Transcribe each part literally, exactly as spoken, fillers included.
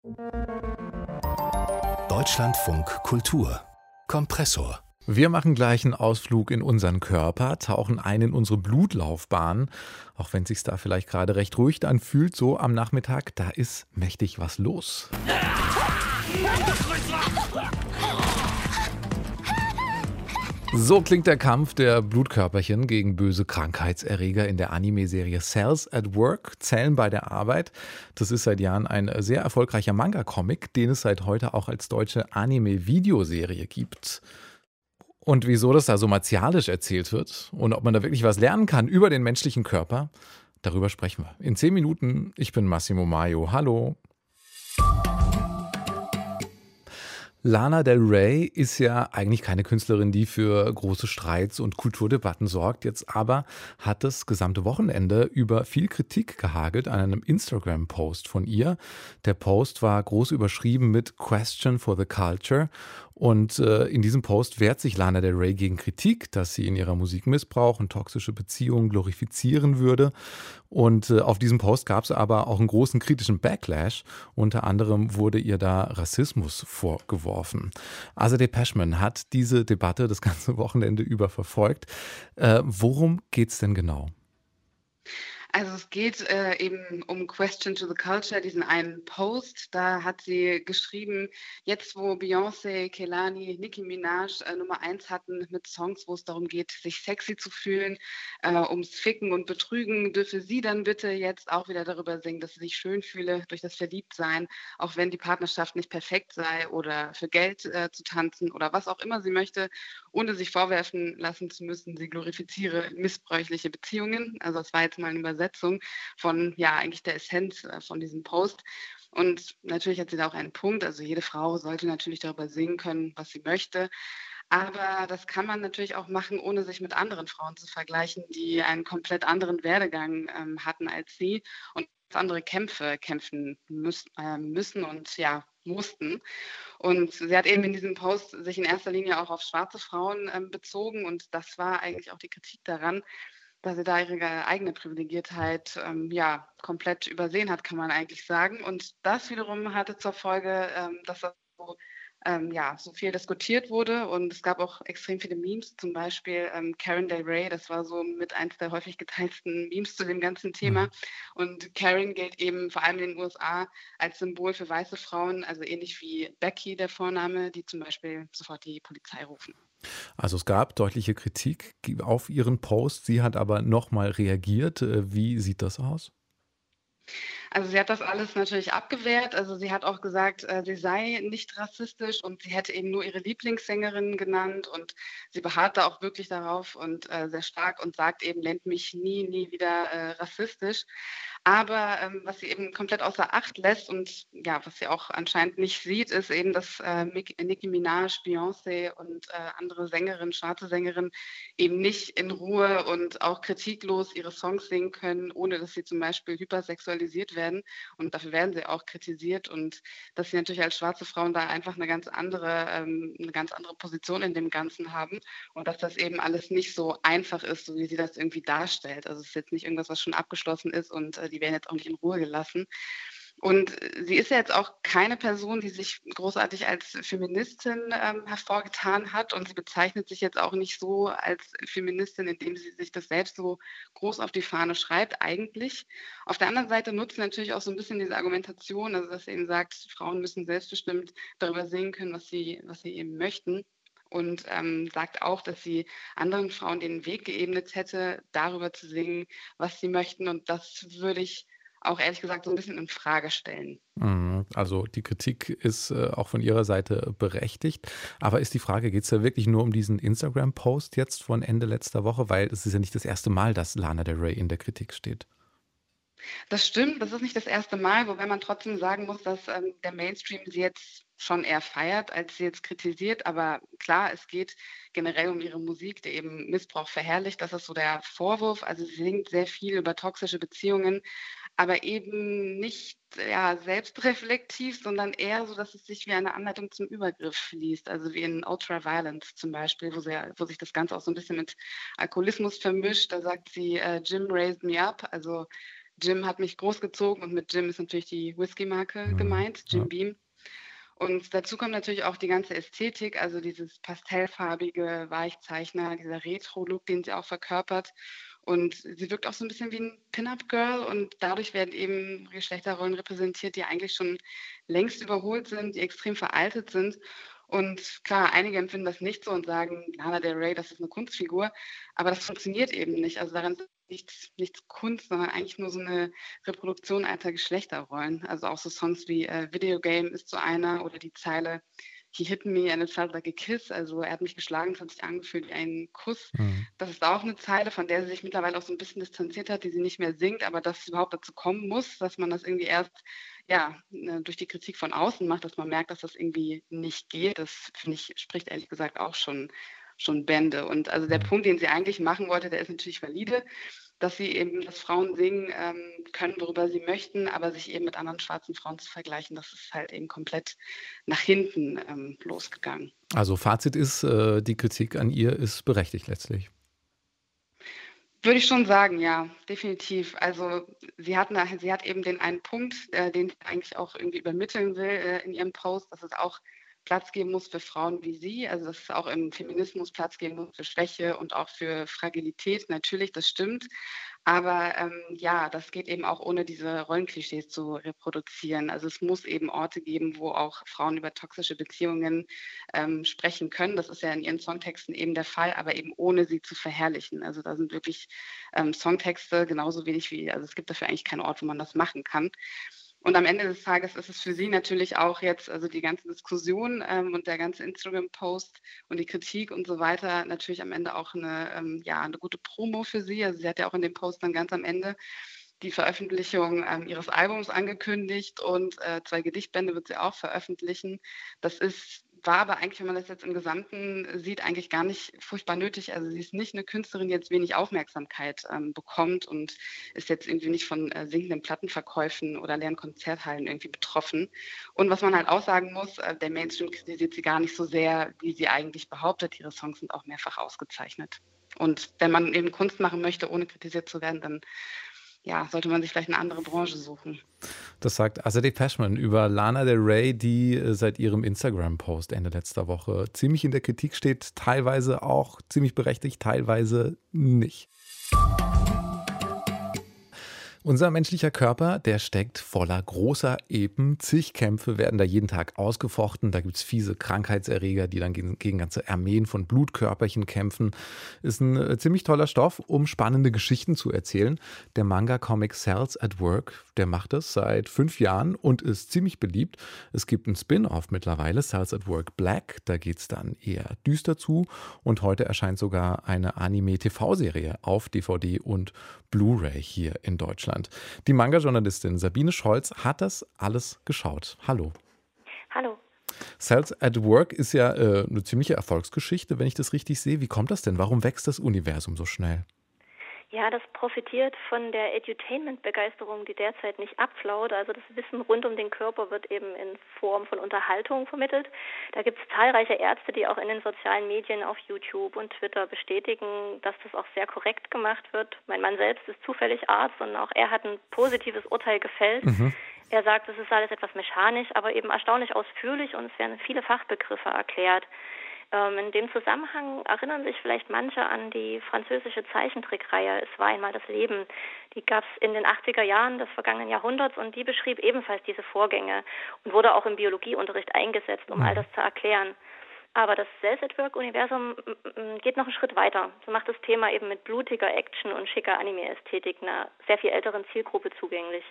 Deutschlandfunk Kultur Kompressor. Wir machen gleich einen Ausflug in unseren Körper, tauchen ein in unsere Blutlaufbahn. Auch wenn es sich da vielleicht gerade recht ruhig anfühlt, so am Nachmittag, da ist mächtig was los. So klingt der Kampf der Blutkörperchen gegen böse Krankheitserreger in der Anime-Serie Cells at Work, Zellen bei der Arbeit. Das ist seit Jahren ein sehr erfolgreicher Manga-Comic, den es seit heute auch als deutsche Anime-Videoserie gibt. Und wieso das da so martialisch erzählt wird und ob man da wirklich was lernen kann über den menschlichen Körper, darüber sprechen wir. In zehn Minuten, ich bin Massimo Maio, hallo. Lana Del Rey ist ja eigentlich keine Künstlerin, die für große Streits und Kulturdebatten sorgt. Jetzt aber hat das gesamte Wochenende über viel Kritik gehagelt an einem Instagram-Post von ihr. Der Post war groß überschrieben mit Question for the Culture. Und äh, in diesem Post wehrt sich Lana Del Rey gegen Kritik, dass sie in ihrer Musik Missbrauch und toxische Beziehungen glorifizieren würde. Und äh, auf diesem Post gab es aber auch einen großen kritischen Backlash. Unter anderem wurde ihr da Rassismus vorgeworfen. Also Depeche Mode hat diese Debatte das ganze Wochenende über verfolgt. Äh, worum geht's denn genau? Also es geht äh, eben um Question to the Culture, diesen einen Post. Da hat sie geschrieben, jetzt wo Beyoncé, Kehlani, Nicki Minaj äh, Nummer eins hatten mit Songs, wo es darum geht, sich sexy zu fühlen, äh, ums Ficken und Betrügen, dürfe sie dann bitte jetzt auch wieder darüber singen, dass sie sich schön fühle durch das Verliebtsein, auch wenn die Partnerschaft nicht perfekt sei oder für Geld äh, zu tanzen oder was auch immer sie möchte, ohne sich vorwerfen lassen zu müssen, sie glorifiziere missbräuchliche Beziehungen. Also das war jetzt mal eine Übersetzung von ja eigentlich der Essenz äh, von diesem Post. Und natürlich hat sie da auch einen Punkt. Also jede Frau sollte natürlich darüber singen können, was sie möchte. Aber das kann man natürlich auch machen, ohne sich mit anderen Frauen zu vergleichen, die einen komplett anderen Werdegang ähm, hatten als sie und andere Kämpfe kämpfen müß, äh, müssen und ja mussten. Und sie hat eben in diesem Post sich in erster Linie auch auf schwarze Frauen ähm, bezogen. Und das war eigentlich auch die Kritik daran, dass sie da ihre eigene Privilegiertheit ähm, ja, komplett übersehen hat, kann man eigentlich sagen. Und das wiederum hatte zur Folge, ähm, dass das so, ähm, ja, so viel diskutiert wurde. Und es gab auch extrem viele Memes, zum Beispiel ähm, Karen Del Rey, das war so mit eins der häufig geteilten Memes zu dem ganzen Thema. Mhm. Und Karen gilt eben vor allem in den U S A als Symbol für weiße Frauen, also ähnlich wie Becky, der Vorname, die zum Beispiel sofort die Polizei rufen. Also es gab deutliche Kritik auf ihren Post. Sie hat aber nochmal reagiert. Äh, Wie sieht das aus? Also sie hat das alles natürlich abgewehrt. Also sie hat auch gesagt, äh, sie sei nicht rassistisch und sie hätte eben nur ihre Lieblingssängerin genannt und sie beharrt da auch wirklich darauf und äh, sehr stark und sagt eben, nennt mich nie, nie wieder äh, rassistisch. Aber ähm, was sie eben komplett außer Acht lässt und ja, was sie auch anscheinend nicht sieht, ist eben, dass äh, Mick- Nicki Minaj, Beyoncé und äh, andere Sängerinnen, schwarze Sängerinnen eben nicht in Ruhe und auch kritiklos ihre Songs singen können, ohne dass sie zum Beispiel hypersexualisiert werden. Und dafür werden sie auch kritisiert und dass sie natürlich als schwarze Frauen da einfach eine ganz andere, ähm, eine ganz andere Position in dem Ganzen haben und dass das eben alles nicht so einfach ist, so wie sie das irgendwie darstellt. Also es ist jetzt nicht irgendwas, was schon abgeschlossen ist und äh, die werden jetzt auch nicht in Ruhe gelassen. Und äh, sie ist ja jetzt auch keine Person, die sich großartig als Feministin ähm, hervorgetan hat. Und sie bezeichnet sich jetzt auch nicht so als Feministin, indem sie sich das selbst so groß auf die Fahne schreibt, eigentlich. Auf der anderen Seite nutzt sie natürlich auch so ein bisschen diese Argumentation, also dass sie eben sagt, Frauen müssen selbstbestimmt darüber singen können, was sie, was sie eben möchten. Und ähm, sagt auch, dass sie anderen Frauen den Weg geebnet hätte, darüber zu singen, was sie möchten. Und das würde ich auch ehrlich gesagt so ein bisschen in Frage stellen. Mhm. Also die Kritik ist äh, auch von ihrer Seite berechtigt. Aber ist die Frage, geht es da wirklich nur um diesen Instagram-Post jetzt von Ende letzter Woche? Weil es ist ja nicht das erste Mal, dass Lana Del Rey in der Kritik steht. Das stimmt, das ist nicht das erste Mal, wobei man trotzdem sagen muss, dass ähm, der Mainstream sie jetzt schon eher feiert, als sie jetzt kritisiert. Aber klar, es geht generell um ihre Musik, die eben Missbrauch verherrlicht. Das ist so der Vorwurf. Also sie singt sehr viel über toxische Beziehungen, aber eben nicht ja, selbstreflektiv, sondern eher so, dass es sich wie eine Anleitung zum Übergriff liest. Also wie in Ultraviolence zum Beispiel, wo, sie, wo sich das Ganze auch so ein bisschen mit Alkoholismus vermischt. Da sagt sie, äh, Jim raised me up, also Jim hat mich großgezogen und mit Jim ist natürlich die Whisky-Marke Mhm. gemeint, Ja. Jim Beam. Und dazu kommt natürlich auch die ganze Ästhetik, also dieses pastellfarbige Weichzeichner, dieser Retro-Look, den sie auch verkörpert. Und sie wirkt auch so ein bisschen wie ein Pin-Up-Girl und dadurch werden eben Geschlechterrollen repräsentiert, die eigentlich schon längst überholt sind, die extrem veraltet sind. Und klar, einige empfinden das nicht so und sagen: „Lana Del Rey, das ist eine Kunstfigur“, aber das funktioniert eben nicht. Also, daran ist nichts nichts Kunst, sondern eigentlich nur so eine Reproduktion alter Geschlechterrollen. Also, auch so Songs wie, äh, „Video Game“ ist so einer oder die Zeile „He hit me and it felt like a kiss“, also, er hat mich geschlagen, es hat sich angefühlt wie ein Kuss. Mhm. Das ist auch eine Zeile, von der sie sich mittlerweile auch so ein bisschen distanziert hat, die sie nicht mehr singt, aber dass es überhaupt dazu kommen muss, dass man das irgendwie erst, ja, äh, durch die Kritik von außen macht, dass man merkt, dass das irgendwie nicht geht. Das finde ich, spricht ehrlich gesagt auch schon schon Bände. Und also der Mhm. Punkt, den sie eigentlich machen wollte, der ist natürlich valide, dass sie eben dass Frauen singen, ähm, können, worüber sie möchten, aber sich eben mit anderen schwarzen Frauen zu vergleichen, das ist halt eben komplett nach hinten, ähm, losgegangen. Also Fazit ist, äh, die Kritik an ihr ist berechtigt letztlich. Würde ich schon sagen, ja, definitiv. Also, sie hat 'ne sie hat eben den einen Punkt, äh, den sie eigentlich auch irgendwie übermitteln will, äh, in ihrem Post, dass es auch Platz geben muss für Frauen wie sie. Also, dass es auch im Feminismus Platz geben muss für Schwäche und auch für Fragilität. Natürlich, das stimmt. Aber, ähm, ja, das geht eben auch ohne diese Rollenklischees zu reproduzieren. Also, es muss eben Orte geben, wo auch Frauen über toxische Beziehungen, ähm, sprechen können. Das ist ja in ihren Songtexten eben der Fall, aber eben ohne sie zu verherrlichen. Also, da sind wirklich, ähm, Songtexte genauso wenig wie also, es gibt dafür eigentlich keinen Ort, wo man das machen kann. Und am Ende des Tages ist es für sie natürlich auch jetzt also, die ganze Diskussion, ähm, und der ganze Instagram-Post und die Kritik und so weiter natürlich am Ende auch 'ne, ähm ja, 'ne gute Promo für sie. Also, sie hat ja auch in dem Post dann ganz am Ende die Veröffentlichung, ähm, ihres Albums angekündigt und, äh, zwei Gedichtbände wird sie auch veröffentlichen. Das ist war aber eigentlich, wenn man das jetzt im Gesamten sieht, eigentlich gar nicht furchtbar nötig. Also, sie ist nicht 'ne Künstlerin, die jetzt wenig Aufmerksamkeit, ähm, bekommt und ist jetzt irgendwie nicht von, äh, sinkenden Plattenverkäufen oder leeren Konzerthallen irgendwie betroffen. Und was man halt auch sagen muss, äh, der Mainstream kritisiert sie gar nicht so sehr, wie sie eigentlich behauptet. Ihre Songs sind auch mehrfach ausgezeichnet. Und wenn man eben Kunst machen möchte, ohne kritisiert zu werden, dann, ja, sollte man sich vielleicht 'ne andere Branche suchen. Das sagt Azadeh Peschman über Lana Del Rey, die äh, seit ihrem Instagram-Post Ende letzter Woche ziemlich in der Kritik steht, teilweise auch ziemlich berechtigt, teilweise nicht. Unser menschlicher Körper, der steckt voller großer Epen. Zig Kämpfe werden da jeden Tag ausgefochten. Da gibt es fiese Krankheitserreger, die dann gegen, gegen ganze Armeen von Blutkörperchen kämpfen. Ist ein äh, ziemlich toller Stoff, um spannende Geschichten zu erzählen. Der Manga-Comic Cells at Work, der macht das seit fünf Jahren und ist ziemlich beliebt. Es gibt einen Spin-off mittlerweile, Cells at Work Black. Da geht es dann eher düster zu. Und heute erscheint sogar eine Anime-T V-Serie auf D V D und Blu-ray hier in Deutschland. Die Manga-Journalistin Sabine Scholz hat das alles geschaut. Hallo. Hallo. Cells at Work ist ja äh, eine ziemliche Erfolgsgeschichte, wenn ich das richtig sehe. Wie kommt das denn? Warum wächst das Universum so schnell? Ja, das profitiert von der Edutainment-Begeisterung, die derzeit nicht abflaut. Also das Wissen rund um den Körper wird eben in Form von Unterhaltung vermittelt. Da gibt es zahlreiche Ärzte, die auch in den sozialen Medien auf YouTube und Twitter bestätigen, dass das auch sehr korrekt gemacht wird. Mein Mann selbst ist zufällig Arzt und auch er hat ein positives Urteil gefällt. Mhm. Er sagt, es ist alles etwas mechanisch, aber eben erstaunlich ausführlich und es werden viele Fachbegriffe erklärt. In dem Zusammenhang erinnern sich vielleicht manche an die französische Zeichentrickreihe Es war einmal das Leben. Die gab es in den achtziger Jahren des vergangenen Jahrhunderts und die beschrieb ebenfalls diese Vorgänge und wurde auch im Biologieunterricht eingesetzt, um all das zu erklären. Aber das Cells at Work-Universum geht noch einen Schritt weiter. So macht das Thema eben mit blutiger Action und schicker Anime-Ästhetik einer sehr viel älteren Zielgruppe zugänglich.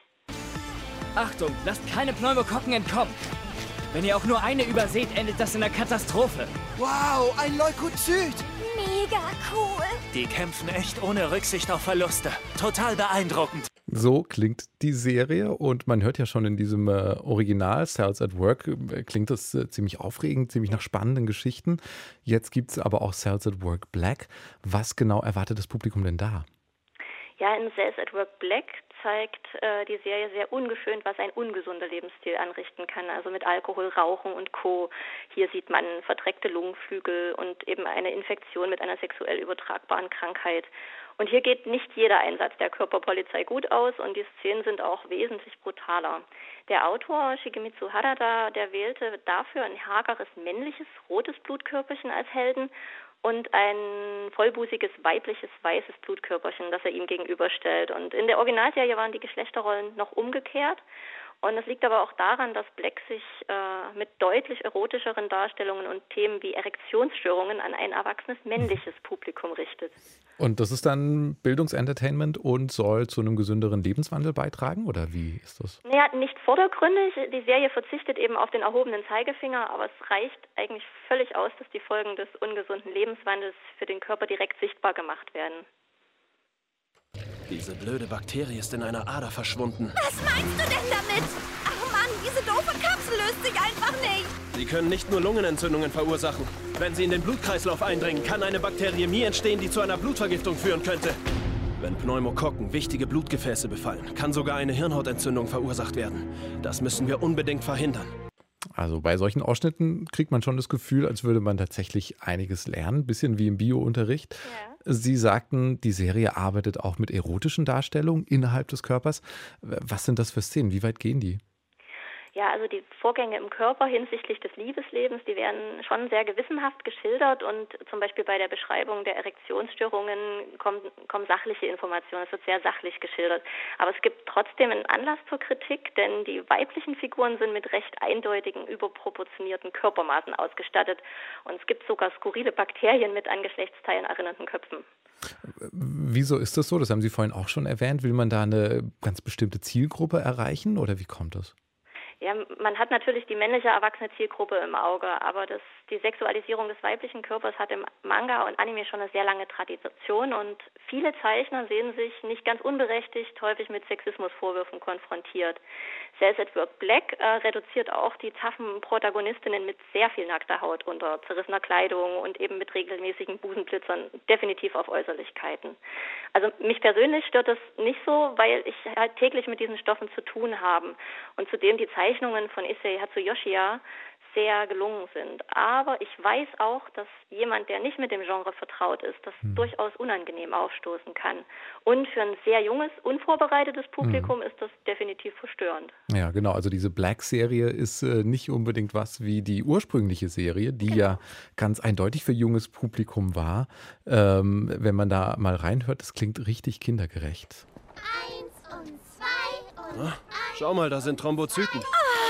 Achtung, lasst keine Pneumokokken entkommen! Wenn ihr auch nur eine überseht, endet das in einer Katastrophe. Wow, ein Leukozyt! Mega cool! Die kämpfen echt ohne Rücksicht auf Verluste. Total beeindruckend. So klingt die Serie und man hört ja schon in diesem äh, Original Cells at Work, äh, klingt das äh, ziemlich aufregend, ziemlich nach spannenden Geschichten. Jetzt gibt es aber auch Cells at Work Black. Was genau erwartet das Publikum denn da? Ja, in Cells at Work Black zeigt äh, die Serie sehr ungeschönt, was ein ungesunder Lebensstil anrichten kann, also mit Alkohol, Rauchen und Co. Hier sieht man verdreckte Lungenflügel und eben eine Infektion mit einer sexuell übertragbaren Krankheit. Und hier geht nicht jeder Einsatz der Körperpolizei gut aus und die Szenen sind auch wesentlich brutaler. Der Autor Shigemitsu Harada, der wählte dafür ein hageres männliches rotes Blutkörperchen als Helden und ein vollbusiges weibliches weißes Blutkörperchen, das er ihm gegenüberstellt. Und in der Originalserie waren die Geschlechterrollen noch umgekehrt. Und das liegt aber auch daran, dass Black sich äh, mit deutlich erotischeren Darstellungen und Themen wie Erektionsstörungen an ein erwachsenes männliches Publikum richtet. Und das ist dann Bildungsentertainment und soll zu einem gesünderen Lebenswandel beitragen, oder wie ist das? Naja, nicht vordergründig. Die Serie verzichtet eben auf den erhobenen Zeigefinger, aber es reicht eigentlich völlig aus, dass die Folgen des ungesunden Lebenswandels für den Körper direkt sichtbar gemacht werden. Diese blöde Bakterie ist in einer Ader verschwunden. Was meinst du denn damit? Ach Mann, diese doofe Kapsel löst sich einfach nicht. Sie können nicht nur Lungenentzündungen verursachen. Wenn sie in den Blutkreislauf eindringen, kann eine Bakteriämie entstehen, die zu einer Blutvergiftung führen könnte. Wenn Pneumokokken wichtige Blutgefäße befallen, kann sogar eine Hirnhautentzündung verursacht werden. Das müssen wir unbedingt verhindern. Also bei solchen Ausschnitten kriegt man schon das Gefühl, als würde man tatsächlich einiges lernen, ein bisschen wie im Bio-Unterricht. Ja. Sie sagten, die Serie arbeitet auch mit erotischen Darstellungen innerhalb des Körpers. Was sind das für Szenen? Wie weit gehen die? Ja, also die Vorgänge im Körper hinsichtlich des Liebeslebens, die werden schon sehr gewissenhaft geschildert und zum Beispiel bei der Beschreibung der Erektionsstörungen kommen, kommen sachliche Informationen, es wird sehr sachlich geschildert. Aber es gibt trotzdem einen Anlass zur Kritik, denn die weiblichen Figuren sind mit recht eindeutigen, überproportionierten Körpermaßen ausgestattet und es gibt sogar skurrile Bakterien mit an Geschlechtsteilen erinnernden Köpfen. Wieso ist das so? Das haben Sie vorhin auch schon erwähnt. Will man da eine ganz bestimmte Zielgruppe erreichen oder wie kommt das? Ja, man hat natürlich die männliche erwachsene Zielgruppe im Auge, aber das, die Sexualisierung des weiblichen Körpers hat im Manga und Anime schon eine sehr lange Tradition und viele Zeichner sehen sich nicht ganz unberechtigt häufig mit Sexismusvorwürfen konfrontiert. Cells at Work Black äh, reduziert auch die taffen Protagonistinnen mit sehr viel nackter Haut unter zerrissener Kleidung und eben mit regelmäßigen Busenblitzern definitiv auf Äußerlichkeiten. Also mich persönlich stört das nicht so, weil ich halt täglich mit diesen Stoffen zu tun habe und zudem die Zeichnungen von Issei Hatsuyoshiya sehr gelungen sind. Aber ich weiß auch, dass jemand, der nicht mit dem Genre vertraut ist, das hm. durchaus unangenehm aufstoßen kann. Und für ein sehr junges, unvorbereitetes Publikum hm. ist das definitiv verstörend. Ja, genau. Also diese Black-Serie ist äh, nicht unbedingt was wie die ursprüngliche Serie, die genau. ja ganz eindeutig für junges Publikum war. Ähm, wenn man da mal reinhört, das klingt richtig kindergerecht. Eins und zwei und ah, schau mal, da sind Thrombozyten.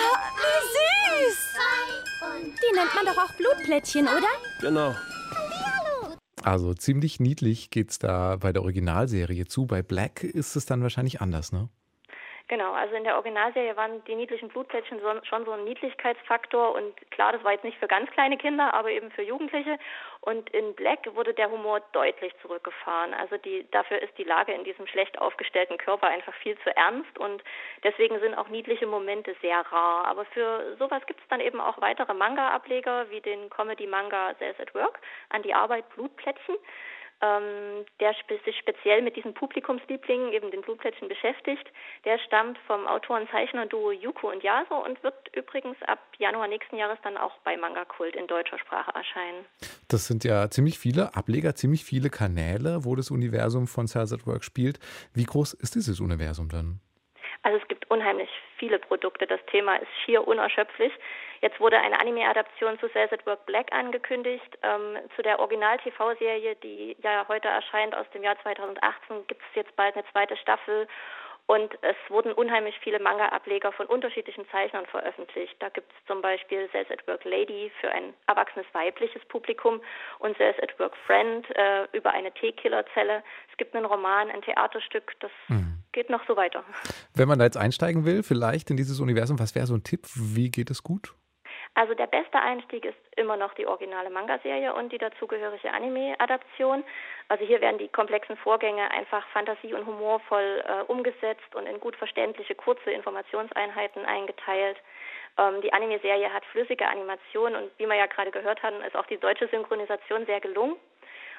Die nennt man doch auch Blutplättchen, oder? Genau. Also ziemlich niedlich geht's da bei der Originalserie zu. Bei Black ist es dann wahrscheinlich anders, ne? Genau, also in der Originalserie waren die niedlichen Blutplättchen so, schon so ein Niedlichkeitsfaktor und klar, das war jetzt nicht für ganz kleine Kinder, aber eben für Jugendliche und in Black wurde der Humor deutlich zurückgefahren. Also die, dafür ist die Lage in diesem schlecht aufgestellten Körper einfach viel zu ernst und deswegen sind auch niedliche Momente sehr rar. Aber für sowas gibt es dann eben auch weitere Manga-Ableger wie den Comedy-Manga Cells at Work, an die Arbeit Blutplättchen. Ähm, der sich speziell mit diesen Publikumslieblingen, eben den Blutplättchen, beschäftigt. Der stammt vom Autoren-Zeichner-Duo Yuko und Yaso und wird übrigens ab Januar nächsten Jahres dann auch bei Manga Kult in deutscher Sprache erscheinen. Das sind ja ziemlich viele Ableger, ziemlich viele Kanäle, wo das Universum von Cells at Work spielt. Wie groß ist dieses Universum dann? Also es gibt unheimlich viele Produkte. Das Thema ist schier unerschöpflich. Jetzt wurde eine Anime-Adaption zu Cells at Work Black angekündigt. Ähm, zu der Original-T V-Serie, die ja heute erscheint aus dem Jahr zweitausendachtzehn, gibt es jetzt bald eine zweite Staffel. Und es wurden unheimlich viele Manga-Ableger von unterschiedlichen Zeichnern veröffentlicht. Da gibt es zum Beispiel Cells at Work Lady für ein erwachsenes weibliches Publikum und Cells at Work Friend äh, über eine T-Killer-Zelle. Es gibt einen Roman, ein Theaterstück, das mhm. geht noch so weiter. Wenn man da jetzt einsteigen will, vielleicht in dieses Universum, was wäre so ein Tipp? Wie geht es gut? Also der beste Einstieg ist immer noch die originale Manga-Serie und die dazugehörige Anime-Adaption. Also hier werden die komplexen Vorgänge einfach fantasie- und humorvoll äh, umgesetzt und in gut verständliche, kurze Informationseinheiten eingeteilt. Ähm, die Anime-Serie hat flüssige Animationen und wie wir ja gerade gehört haben, ist auch die deutsche Synchronisation sehr gelungen.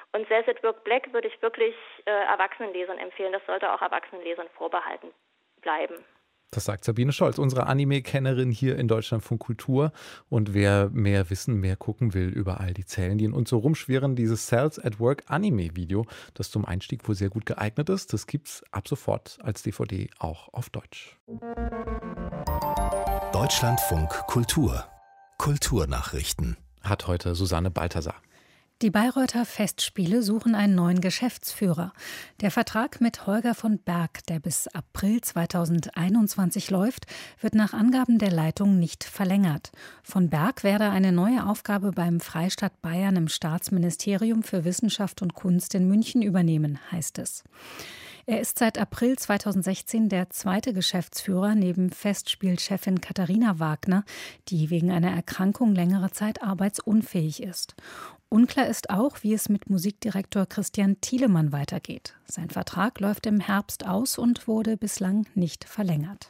Und Says It Work Black würde ich wirklich äh, Erwachsenenlesern empfehlen. Das sollte auch Erwachsenenlesern vorbehalten bleiben. Das sagt Sabine Scholz, unsere Anime-Kennerin hier in Deutschlandfunk Kultur. Und wer mehr wissen, mehr gucken will über all die Zellen, die in uns so rumschwirren, dieses Cells at Work Anime-Video, das zum Einstieg wohl sehr gut geeignet ist, das gibt's ab sofort als D V D auch auf Deutsch. Deutschlandfunk Kultur. Kulturnachrichten. Hat heute Susanne Balthasar. Die Bayreuther Festspiele suchen einen neuen Geschäftsführer. Der Vertrag mit Holger von Berg, der bis April zweitausendeinundzwanzig läuft, wird nach Angaben der Leitung nicht verlängert. Von Berg werde eine neue Aufgabe beim Freistaat Bayern im Staatsministerium für Wissenschaft und Kunst in München übernehmen, heißt es. Er ist seit April zweitausendsechzehn der zweite Geschäftsführer neben Festspielchefin Katharina Wagner, die wegen einer Erkrankung längere Zeit arbeitsunfähig ist. Unklar ist auch, wie es mit Musikdirektor Christian Thielemann weitergeht. Sein Vertrag läuft im Herbst aus und wurde bislang nicht verlängert.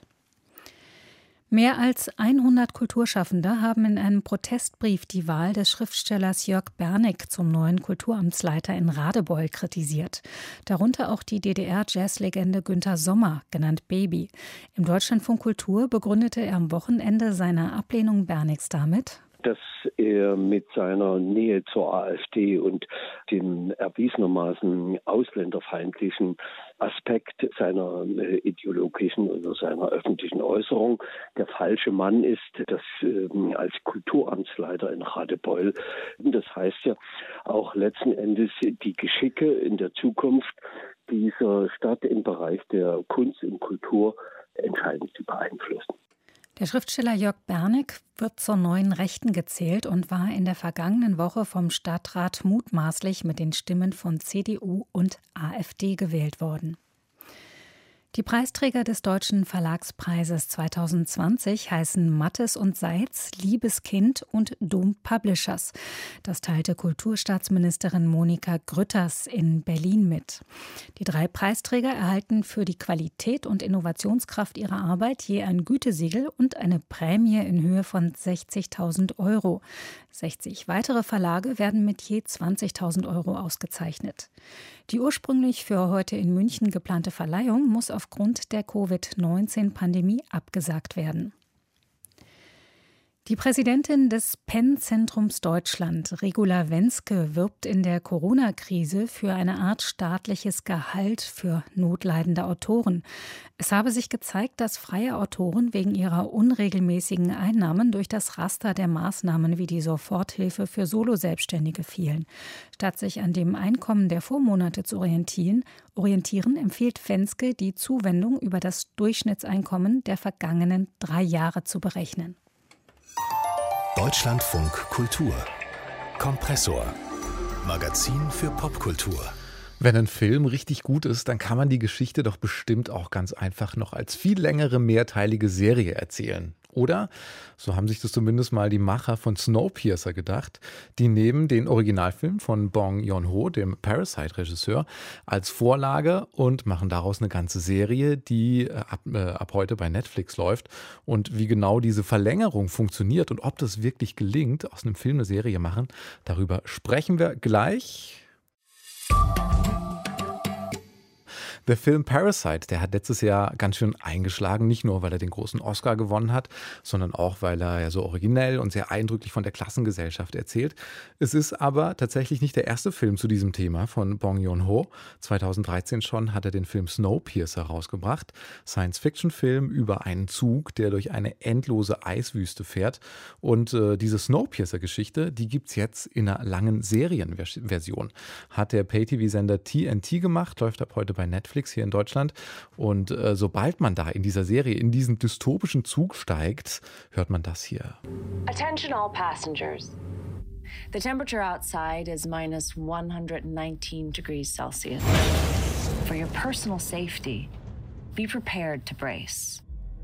Mehr als hundert Kulturschaffende haben in einem Protestbrief die Wahl des Schriftstellers Jörg Bernig zum neuen Kulturamtsleiter in Radebeul kritisiert. Darunter auch die D D R-Jazzlegende Günter Sommer, genannt Baby. Im Deutschlandfunk Kultur begründete er am Wochenende seine Ablehnung Bernigs damit, dass er mit seiner Nähe zur AfD und dem erwiesenermaßen ausländerfeindlichen Aspekt seiner äh, ideologischen oder seiner öffentlichen Äußerung der falsche Mann ist, das äh, als Kulturamtsleiter in Radebeul. Das heißt ja auch letzten Endes die Geschicke in der Zukunft dieser Stadt im Bereich der Kunst und Kultur entscheidend zu beeinflussen. Der Schriftsteller Jörg Bernig wird zur neuen Rechten gezählt und war in der vergangenen Woche vom Stadtrat mutmaßlich mit den Stimmen von C D U und AfD gewählt worden. Die Preisträger des Deutschen Verlagspreises zweitausendzwanzig heißen Mattes und Seitz, Liebeskind und Dom Publishers. Das teilte Kulturstaatsministerin Monika Grütters in Berlin mit. Die drei Preisträger erhalten für die Qualität und Innovationskraft ihrer Arbeit je ein Gütesiegel und eine Prämie in Höhe von sechzigtausend Euro. sechzig weitere Verlage werden mit je zwanzigtausend Euro ausgezeichnet. Die ursprünglich für heute in München geplante Verleihung muss aufgrund der Covid neunzehn Pandemie abgesagt werden. Die Präsidentin des Penn-Zentrums Deutschland, Regula Wenske, wirbt in der Corona-Krise für eine Art staatliches Gehalt für notleidende Autoren. Es habe sich gezeigt, dass freie Autoren wegen ihrer unregelmäßigen Einnahmen durch das Raster der Maßnahmen wie die Soforthilfe für Solo-Selbstständige fielen. Statt sich an dem Einkommen der Vormonate zu orientieren, orientieren empfiehlt Wenske, die Zuwendung über das Durchschnittseinkommen der vergangenen drei Jahre zu berechnen. Deutschlandfunk Kultur. Kompressor. Magazin für Popkultur. Wenn ein Film richtig gut ist, dann kann man die Geschichte doch bestimmt auch ganz einfach noch als viel längere, mehrteilige Serie erzählen. Oder, so haben sich das zumindest mal die Macher von Snowpiercer gedacht, die nehmen den Originalfilm von Bong Joon-ho, dem Parasite-Regisseur, als Vorlage und machen daraus eine ganze Serie, die ab, äh, ab heute bei Netflix läuft. Und wie genau diese Verlängerung funktioniert und ob das wirklich gelingt, aus einem Film eine Serie machen, darüber sprechen wir gleich. Der Film Parasite, der hat letztes Jahr ganz schön eingeschlagen, nicht nur, weil er den großen Oscar gewonnen hat, sondern auch, weil er ja so originell und sehr eindrücklich von der Klassengesellschaft erzählt. Es ist aber tatsächlich nicht der erste Film zu diesem Thema von Bong Joon-ho. zweitausenddreizehn schon hat er den Film Snowpiercer rausgebracht, Science-Fiction-Film über einen Zug, der durch eine endlose Eiswüste fährt. Und äh, diese Snowpiercer-Geschichte, die gibt es jetzt in einer langen Serienversion. Hat der Pay-T V-Sender T N T gemacht, läuft ab heute bei Netflix hier in Deutschland. Und äh, sobald man da in dieser Serie in diesen dystopischen Zug steigt, hört man das hier. Attention all passengers. The temperature outside is minus one hundred nineteen degrees Celsius. For your personal safety, be prepared to brace.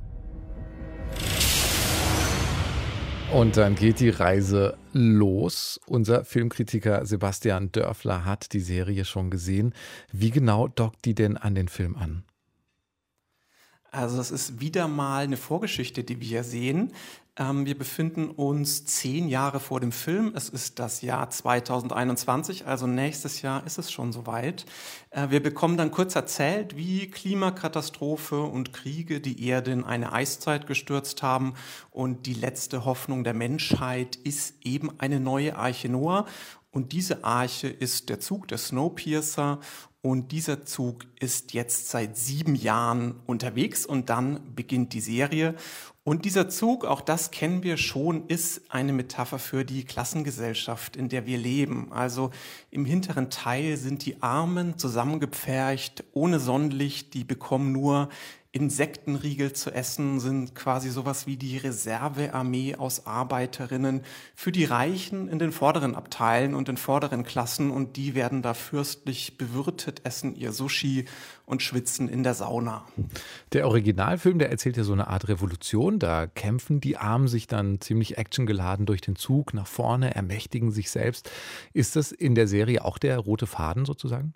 Und dann geht die Reise los. Unser Filmkritiker Sebastian Dörfler hat die Serie schon gesehen. Wie genau dockt die denn an den Film an? Also es ist wieder mal eine Vorgeschichte, die wir hier sehen. Ähm, wir befinden uns zehn Jahre vor dem Film. Es ist das Jahr zweitausendeinundzwanzig, also nächstes Jahr ist es schon soweit. Äh, wir bekommen dann kurz erzählt, wie Klimakatastrophe und Kriege die Erde in eine Eiszeit gestürzt haben. Und die letzte Hoffnung der Menschheit ist eben eine neue Arche Noah. Und diese Arche ist der Zug der Snowpiercer. Und dieser Zug ist jetzt seit sieben Jahren unterwegs und dann beginnt die Serie. Und dieser Zug, auch das kennen wir schon, ist eine Metapher für die Klassengesellschaft, in der wir leben. Also im hinteren Teil sind die Armen zusammengepfercht, ohne Sonnenlicht, die bekommen nur Insektenriegel zu essen, sind quasi sowas wie die Reservearmee aus Arbeiterinnen für die Reichen in den vorderen Abteilen und den vorderen Klassen, und die werden da fürstlich bewirtet, essen ihr Sushi und schwitzen in der Sauna. Der Originalfilm, der erzählt ja so eine Art Revolution. Da kämpfen die Armen sich dann ziemlich actiongeladen durch den Zug nach vorne, ermächtigen sich selbst. Ist das in der Serie auch der rote Faden sozusagen?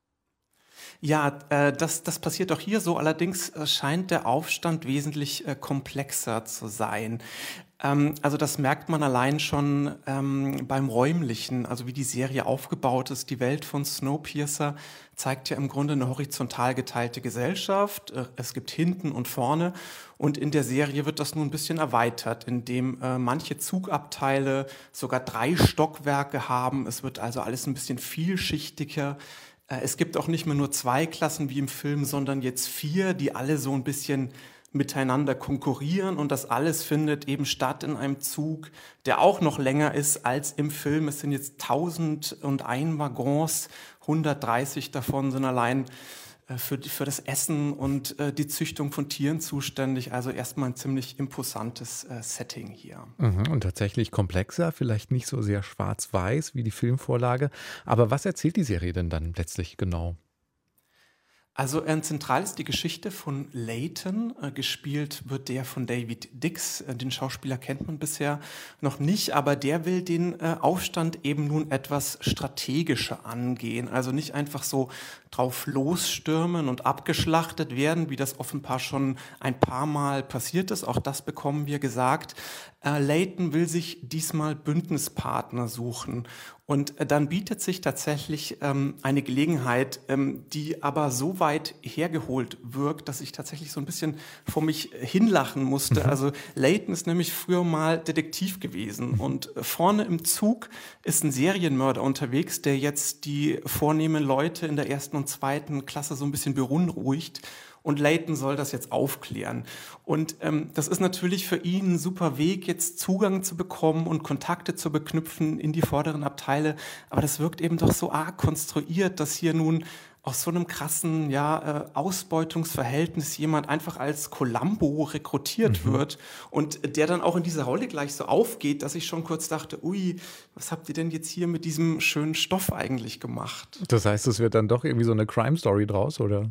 Ja, äh, das, das passiert auch hier so. Allerdings äh, scheint der Aufstand wesentlich äh, komplexer zu sein. Ähm, also das merkt man allein schon ähm, beim Räumlichen, also wie die Serie aufgebaut ist. Die Welt von Snowpiercer zeigt ja im Grunde eine horizontal geteilte Gesellschaft. Äh, es gibt hinten und vorne. Und in der Serie wird das nun ein bisschen erweitert, indem äh, manche Zugabteile sogar drei Stockwerke haben. Es wird also alles ein bisschen vielschichtiger. Es gibt auch nicht mehr nur zwei Klassen wie im Film, sondern jetzt vier, die alle so ein bisschen miteinander konkurrieren. Und das alles findet eben statt in einem Zug, der auch noch länger ist als im Film. Es sind jetzt tausendeins Waggons, hundertdreißig davon sind allein für, für das Essen und äh, die Züchtung von Tieren zuständig. Also erstmal ein ziemlich imposantes äh, Setting hier. Mhm, und tatsächlich komplexer, vielleicht nicht so sehr schwarz-weiß wie die Filmvorlage. Aber was erzählt die Serie denn dann letztlich genau? Also äh, zentral ist die Geschichte von Layton. Äh, gespielt wird der von David Dix. Äh, den Schauspieler kennt man bisher noch nicht, aber der will den äh, Aufstand eben nun etwas strategischer angehen. Also nicht einfach so drauf losstürmen und abgeschlachtet werden, wie das offenbar schon ein paar Mal passiert ist. Auch das bekommen wir gesagt. Äh, Layton will sich diesmal Bündnispartner suchen. Und äh, dann bietet sich tatsächlich ähm, eine Gelegenheit, ähm, die aber so weit hergeholt wirkt, dass ich tatsächlich so ein bisschen vor mich hinlachen musste. Mhm. Also Layton ist nämlich früher mal Detektiv gewesen. Mhm. Und äh, vorne im Zug ist ein Serienmörder unterwegs, der jetzt die vornehmen Leute in der ersten und zweiten Klasse so ein bisschen beunruhigt. Und Layton soll das jetzt aufklären. Und ähm, das ist natürlich für ihn ein super Weg, jetzt Zugang zu bekommen und Kontakte zu beknüpfen in die vorderen Abteile. Aber das wirkt eben doch so arg konstruiert, dass hier nun aus so einem krassen ja, äh, Ausbeutungsverhältnis jemand einfach als Columbo rekrutiert mhm. wird und der dann auch in dieser Rolle gleich so aufgeht, dass ich schon kurz dachte, ui, was habt ihr denn jetzt hier mit diesem schönen Stoff eigentlich gemacht? Das heißt, es wird dann doch irgendwie so eine Crime-Story draus, oder?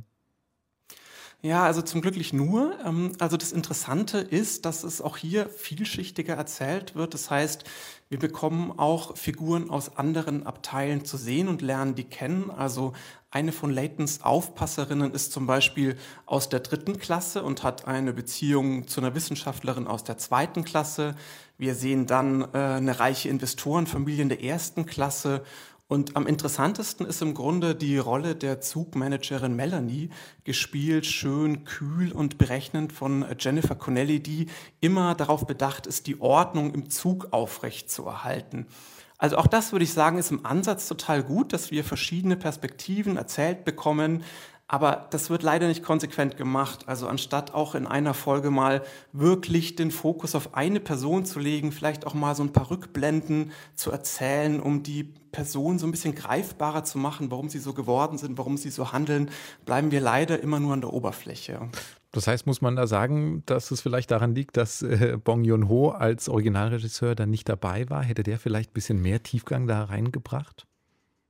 Ja, also zum Glück nicht nur. Also das Interessante ist, dass es auch hier vielschichtiger erzählt wird. Das heißt, wir bekommen auch Figuren aus anderen Abteilen zu sehen und lernen die kennen. Also eine von Laytons Aufpasserinnen ist zum Beispiel aus der dritten Klasse und hat eine Beziehung zu einer Wissenschaftlerin aus der zweiten Klasse. Wir sehen dann äh, eine reiche Investorenfamilie in der ersten Klasse. Und am interessantesten ist im Grunde die Rolle der Zugmanagerin Melanie, gespielt schön kühl und berechnend von Jennifer Connelly, die immer darauf bedacht ist, die Ordnung im Zug aufrecht zu erhalten. Also auch das, würde ich sagen, ist im Ansatz total gut, dass wir verschiedene Perspektiven erzählt bekommen. Aber das wird leider nicht konsequent gemacht. Also anstatt auch in einer Folge mal wirklich den Fokus auf eine Person zu legen, vielleicht auch mal so ein paar Rückblenden zu erzählen, um die Person so ein bisschen greifbarer zu machen, warum sie so geworden sind, warum sie so handeln, bleiben wir leider immer nur an der Oberfläche. Das heißt, muss man da sagen, dass es vielleicht daran liegt, dass äh, Bong Joon-ho als Originalregisseur dann nicht dabei war? Hätte der vielleicht ein bisschen mehr Tiefgang da reingebracht?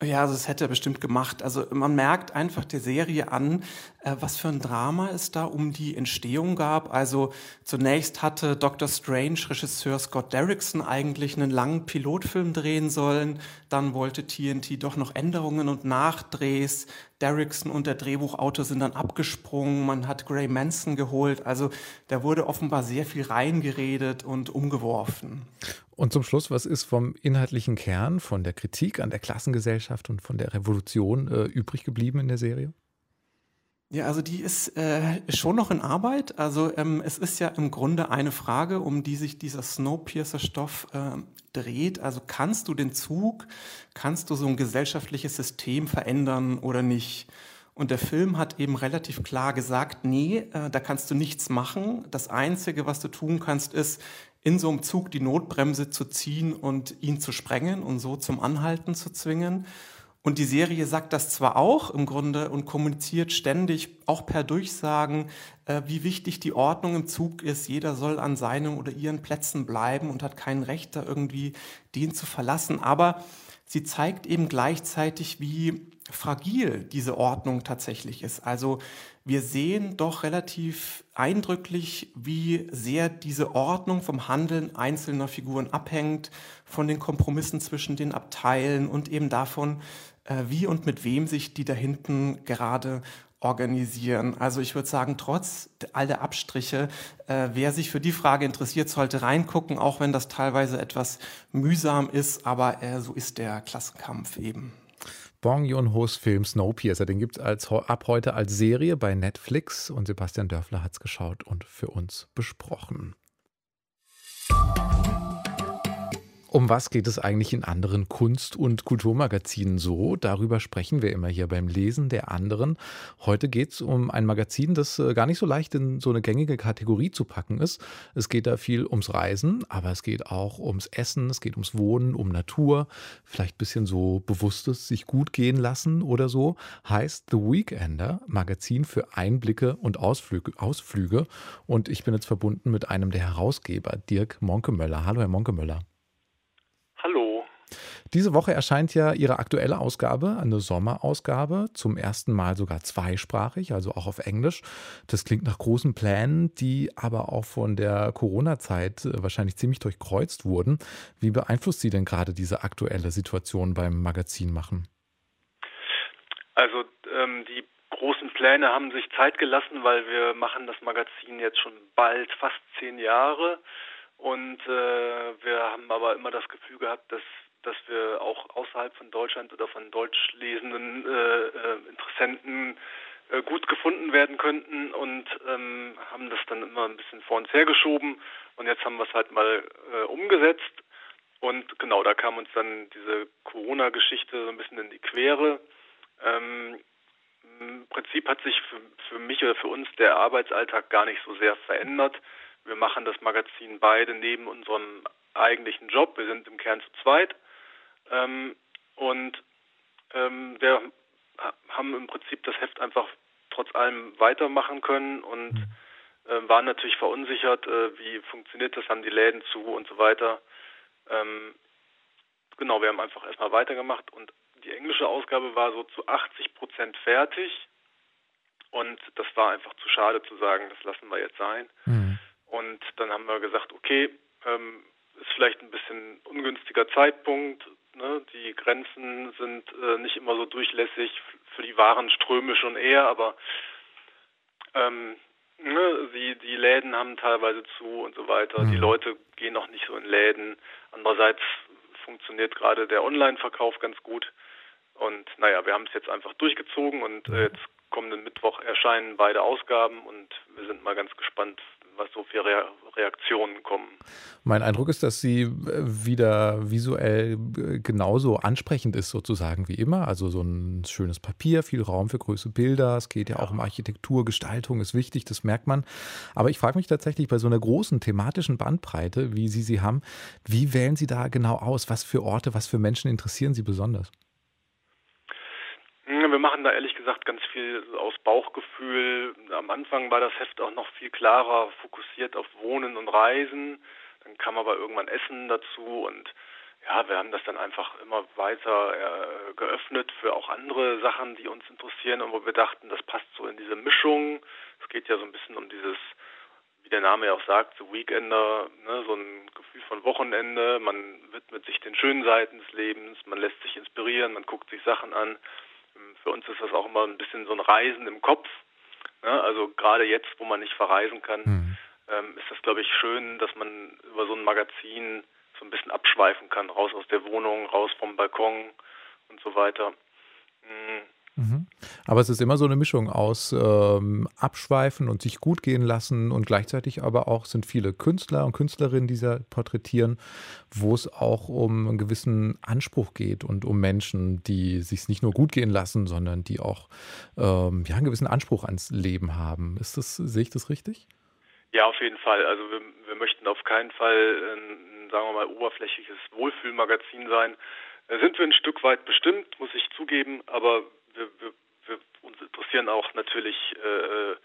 Ja, also das hätte er bestimmt gemacht. Also man merkt einfach der Serie an, äh, was für ein Drama es da um die Entstehung gab. Also zunächst hatte Doctor Strange Regisseur Scott Derrickson eigentlich einen langen Pilotfilm drehen sollen. Dann wollte T N T doch noch Änderungen und Nachdrehs. Derrickson und der Drehbuchautor sind dann abgesprungen. Man hat Gray Manson geholt. Also da wurde offenbar sehr viel reingeredet und umgeworfen. Und zum Schluss, was ist vom inhaltlichen Kern, von der Kritik an der Klassengesellschaft und von der Revolution äh, übrig geblieben in der Serie? Ja, also die ist äh, schon noch in Arbeit. Also ähm, es ist ja im Grunde eine Frage, um die sich dieser Snowpiercer-Stoff äh, dreht. Also kannst du den Zug, kannst du so ein gesellschaftliches System verändern oder nicht? Und der Film hat eben relativ klar gesagt, nee, äh, da kannst du nichts machen. Das Einzige, was du tun kannst, ist, in so einem Zug die Notbremse zu ziehen und ihn zu sprengen und so zum Anhalten zu zwingen. Und die Serie sagt das zwar auch im Grunde und kommuniziert ständig, auch per Durchsagen, äh, wie wichtig die Ordnung im Zug ist. Jeder soll an seinem oder ihren Plätzen bleiben und hat kein Recht, da irgendwie den zu verlassen. Aber sie zeigt eben gleichzeitig, wie fragil diese Ordnung tatsächlich ist. Also wir sehen doch relativ eindrücklich, wie sehr diese Ordnung vom Handeln einzelner Figuren abhängt, von den Kompromissen zwischen den Abteilen und eben davon, wie und mit wem sich die da hinten gerade organisieren. Also ich würde sagen, trotz all der Abstriche, äh, wer sich für die Frage interessiert, sollte reingucken, auch wenn das teilweise etwas mühsam ist, aber äh, so ist der Klassenkampf eben. Bong Joon-ho's Film Snowpiercer, den gibt es ab heute als Serie bei Netflix und Sebastian Dörfler hat es geschaut und für uns besprochen. Um was geht es eigentlich in anderen Kunst- und Kulturmagazinen so? Darüber sprechen wir immer hier beim Lesen der anderen. Heute geht es um ein Magazin, das gar nicht so leicht in so eine gängige Kategorie zu packen ist. Es geht da viel ums Reisen, aber es geht auch ums Essen, es geht ums Wohnen, um Natur, vielleicht ein bisschen so bewusstes sich gut gehen lassen oder so. Heißt The Weekender, Magazin für Einblicke und Ausflüge. Ausflüge. Und ich bin jetzt verbunden mit einem der Herausgeber, Dirk Monkemöller. Hallo, Herr Monkemöller. Hallo. Diese Woche erscheint ja Ihre aktuelle Ausgabe, eine Sommerausgabe, zum ersten Mal sogar zweisprachig, also auch auf Englisch. Das klingt nach großen Plänen, die aber auch von der Corona-Zeit wahrscheinlich ziemlich durchkreuzt wurden. Wie beeinflusst Sie denn gerade diese aktuelle Situation beim Magazinmachen? Also ähm, die großen Pläne haben sich Zeit gelassen, weil wir machen das Magazin jetzt schon bald fast zehn Jahre. Und äh, wir haben aber immer das Gefühl gehabt, dass, dass wir auch außerhalb von Deutschland oder von deutsch lesenden äh, äh, Interessenten äh, gut gefunden werden könnten und ähm, haben das dann immer ein bisschen vor uns hergeschoben. Und jetzt haben wir es halt mal äh, umgesetzt. Und genau, da kam uns dann diese Corona-Geschichte so ein bisschen in die Quere. Ähm, Im Prinzip hat sich für, für mich oder für uns der Arbeitsalltag gar nicht so sehr verändert. Wir machen das Magazin beide neben unserem eigentlichen Job. Wir sind im Kern zu zweit. Ähm, und ähm, wir haben im Prinzip das Heft einfach trotz allem weitermachen können und äh, waren natürlich verunsichert, äh, wie funktioniert das, haben die Läden zu und so weiter. Ähm, genau, wir haben einfach erstmal weitergemacht und die englische Ausgabe war so zu achtzig Prozent fertig. Und das war einfach zu schade zu sagen, das lassen wir jetzt sein. Mhm. Und dann haben wir gesagt, okay, ähm, ist vielleicht ein bisschen ungünstiger Zeitpunkt. Ne? Die Grenzen sind äh, nicht immer so durchlässig, für die Warenströme schon eher, aber ähm, ne, die, die Läden haben teilweise zu und so weiter. Mhm. Die Leute gehen auch nicht so in Läden. Andererseits funktioniert gerade der Online-Verkauf ganz gut. Und naja, wir haben es jetzt einfach durchgezogen und äh, jetzt kommenden Mittwoch erscheinen beide Ausgaben und wir sind mal ganz gespannt, was so für Re- Reaktionen kommen. Mein Eindruck ist, dass sie wieder visuell genauso ansprechend ist sozusagen wie immer. Also so ein schönes Papier, viel Raum für große Bilder. Es geht ja auch um Architektur, Gestaltung ist wichtig, das merkt man. Aber ich frage mich tatsächlich bei so einer großen thematischen Bandbreite, wie Sie sie haben, wie wählen Sie da genau aus? Was für Orte, was für Menschen interessieren Sie besonders? Wir machen da ehrlich gesagt ganz viel aus Bauchgefühl. Am Anfang war das Heft auch noch viel klarer fokussiert auf Wohnen und Reisen. Dann kam aber irgendwann Essen dazu und ja, wir haben das dann einfach immer weiter äh, geöffnet für auch andere Sachen, die uns interessieren und wo wir dachten, das passt so in diese Mischung. Es geht ja so ein bisschen um dieses, wie der Name ja auch sagt, so Weekender, ne, so ein Gefühl von Wochenende. Man widmet sich den schönen Seiten des Lebens, man lässt sich inspirieren, man guckt sich Sachen an. Für uns ist das auch immer ein bisschen so ein Reisen im Kopf. Ne? Also gerade jetzt, wo man nicht verreisen kann, mhm. ähm, ist das, glaube ich, schön, dass man über so ein Magazin so ein bisschen abschweifen kann, raus aus der Wohnung, raus vom Balkon und so weiter. Mhm. Mhm. Aber es ist immer so eine Mischung aus ähm, Abschweifen und sich gut gehen lassen und gleichzeitig aber auch sind viele Künstler und Künstlerinnen, die da porträtieren, wo es auch um einen gewissen Anspruch geht und um Menschen, die sich nicht nur gut gehen lassen, sondern die auch ähm, ja, einen gewissen Anspruch ans Leben haben. Ist das, sehe ich das richtig? Ja, auf jeden Fall. Also wir, wir möchten auf keinen Fall ein, sagen wir mal, oberflächliches Wohlfühlmagazin sein. Da sind wir ein Stück weit bestimmt, muss ich zugeben, aber Wir, wir, wir uns interessieren auch natürlich äh,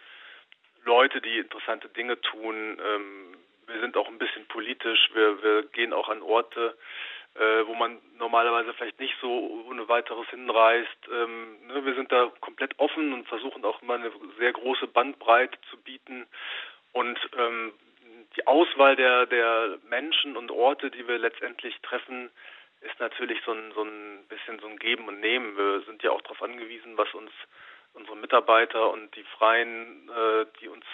Leute, die interessante Dinge tun. Ähm, wir sind auch ein bisschen politisch. Wir, wir gehen auch an Orte, äh, wo man normalerweise vielleicht nicht so ohne weiteres hinreist. Ähm, ne, wir sind da komplett offen und versuchen auch immer eine sehr große Bandbreite zu bieten. Und ähm, die Auswahl der, der Menschen und Orte, die wir letztendlich treffen, ist natürlich so ein, so ein bisschen so ein Geben und Nehmen. Wir sind ja auch darauf angewiesen, was uns unsere Mitarbeiter und die Freien, äh, die uns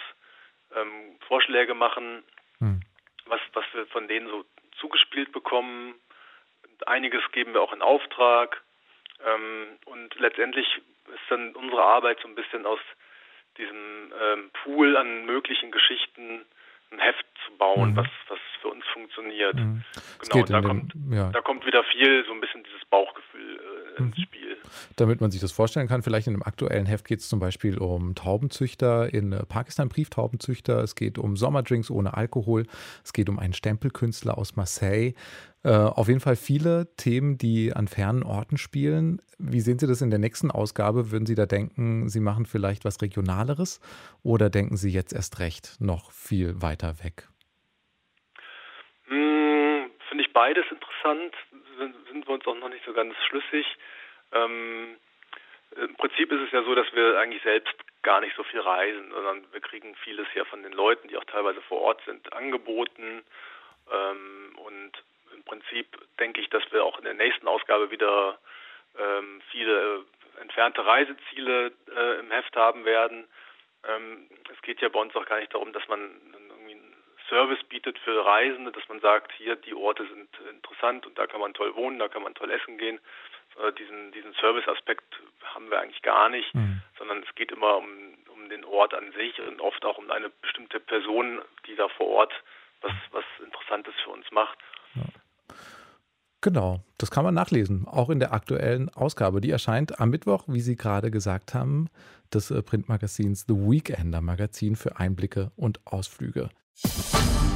ähm, Vorschläge machen, hm. was, was wir von denen so zugespielt bekommen. Und einiges geben wir auch in Auftrag. Ähm, und letztendlich ist dann unsere Arbeit so ein bisschen aus diesem ähm, Pool an möglichen Geschichten ein Heft zu bauen, mhm. was, was für uns funktioniert. Mhm. Genau, und da, den, kommt, ja. da kommt wieder viel, so ein bisschen dieses Bauchgefühl äh, ins mhm. Spiel. Damit man sich das vorstellen kann, vielleicht in einem aktuellen Heft geht es zum Beispiel um Taubenzüchter in Pakistan, Brieftaubenzüchter. Es geht um Sommerdrinks ohne Alkohol. Es geht um einen Stempelkünstler aus Marseille. Äh, auf jeden Fall viele Themen, die an fernen Orten spielen. Wie sehen Sie das in der nächsten Ausgabe? Würden Sie da denken, Sie machen vielleicht was Regionaleres oder denken Sie jetzt erst recht noch viel weiter weg? Hm, finde ich beides interessant. Sind, sind wir uns auch noch nicht so ganz schlüssig. Ähm, im Prinzip ist es ja so, dass wir eigentlich selbst gar nicht so viel reisen, sondern wir kriegen vieles ja von den Leuten, die auch teilweise vor Ort sind, angeboten. Ähm, und im Prinzip denke ich, dass wir auch in der nächsten Ausgabe wieder ähm, viele äh, entfernte Reiseziele äh, im Heft haben werden. Ähm, es geht ja bei uns auch gar nicht darum, dass man irgendwie einen Service bietet für Reisende, dass man sagt, hier die Orte sind interessant und da kann man toll wohnen, da kann man toll essen gehen. Äh, diesen diesen Service-Aspekt haben wir eigentlich gar nicht, mhm. sondern es geht immer um, um den Ort an sich und oft auch um eine bestimmte Person, die da vor Ort was, was Interessantes für uns macht. Ja. Genau, das kann man nachlesen, auch in der aktuellen Ausgabe. Die erscheint am Mittwoch, wie Sie gerade gesagt haben, des Printmagazins The Weekender, Magazin für Einblicke und Ausflüge.